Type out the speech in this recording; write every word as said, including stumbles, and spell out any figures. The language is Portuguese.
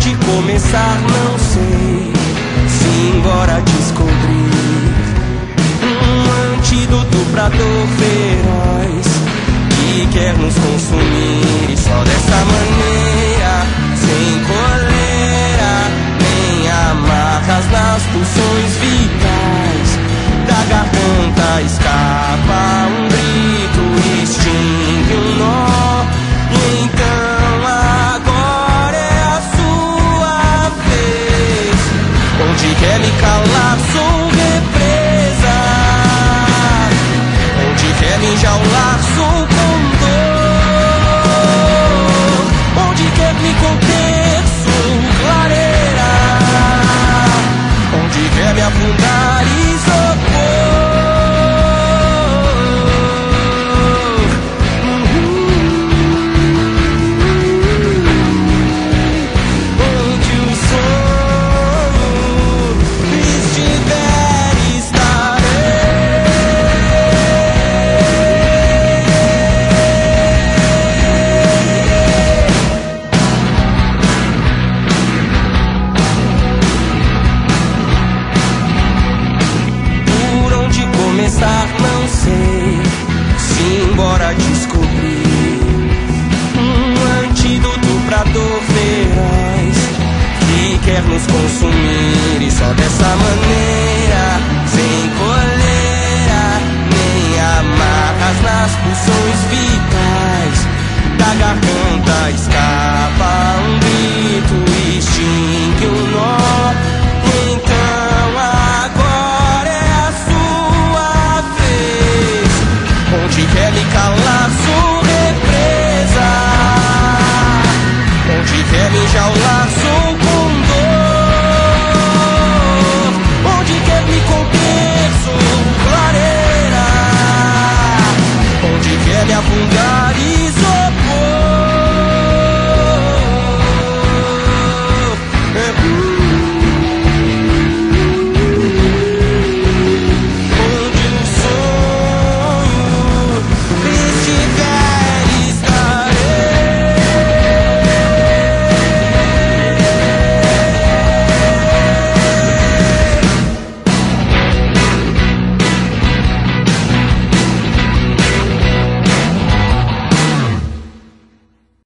onde começar não sei, se embora descobrir um antídoto pra dor feroz que quer nos consumir. E só dessa maneira, sem coleira nem amarras nas pulsões vitais da garganta, escapa um grito, extingue um nó. E então agora é a sua vez. Onde quer me calar sou represa, onde quer me enjaular sou condor, onde quer me conter sou clareira, onde quer me afundar isopor. Não sei, se embora descobrir um antídoto pra dor feroz que quer nos consumir. E só dessa maneira, sem coleira nem amarras nas pulsões vitais da garganta, escapa um grito, extingue um nó. Então agora é a sua vez. Onde quer me calar sou represa, onde quer me enjaular sou